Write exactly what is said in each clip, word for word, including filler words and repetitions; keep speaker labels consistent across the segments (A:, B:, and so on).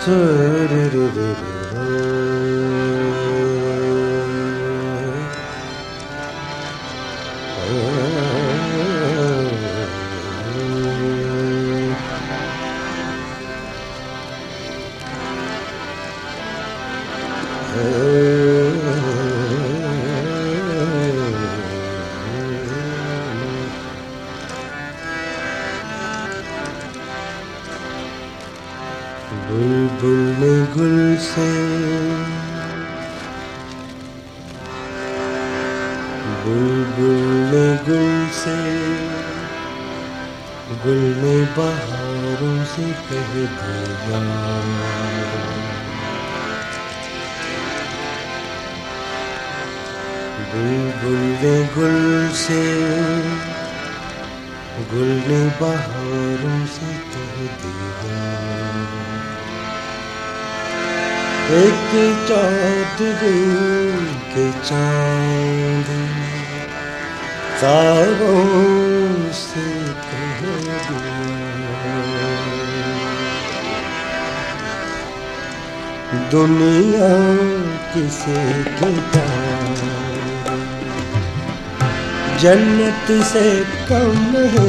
A: بلبل نے گل سے بلبل نے گل سے گل نے بہاروں سے کہہ دیا بلبل نے گل سے گل نے بہاروں سے کہہ دیا ایک چادر کے چاند تاروں سے کہہ دیا دنیا کسے کہتا جنت سے کم ہے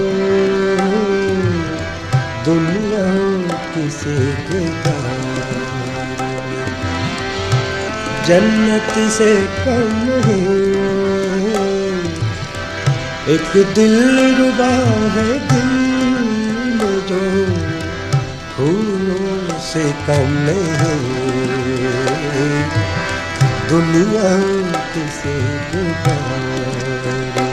A: دنیا کسے کہتا جنت سے کم ہے ایک دل ربا ہے دل جو پھولوں سے کم نہیں دنیا کسے پکارے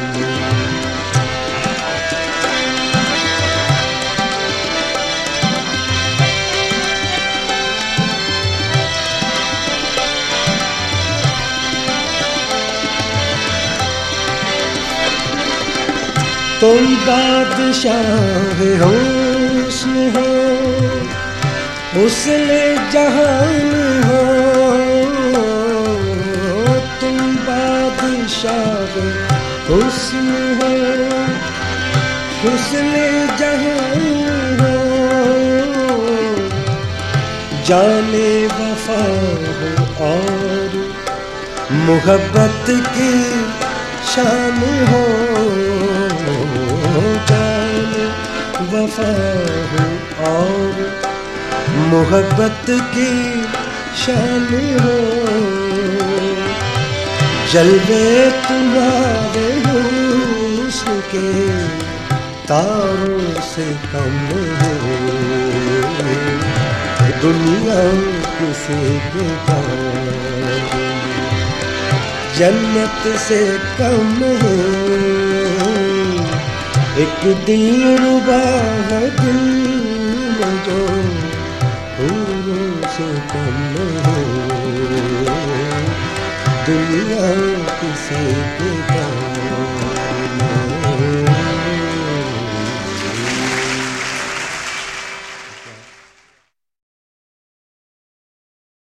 A: تم بادشاہ حسن ہو حسن جہان ہو تم بادشاہ حسن ہو حسن جہان ہو جانے وفا ہو اور محبت کی شان ہو جان وفا ہو اور محبت کی شان ہو جلوے تمہارے حسن کے تاروں سے کم ہے دنیا کسے پکارے جنت سے کم ہے ایک دل ربا ہے دل جو پھولوں سے کم ہے دنیا کسے پکارے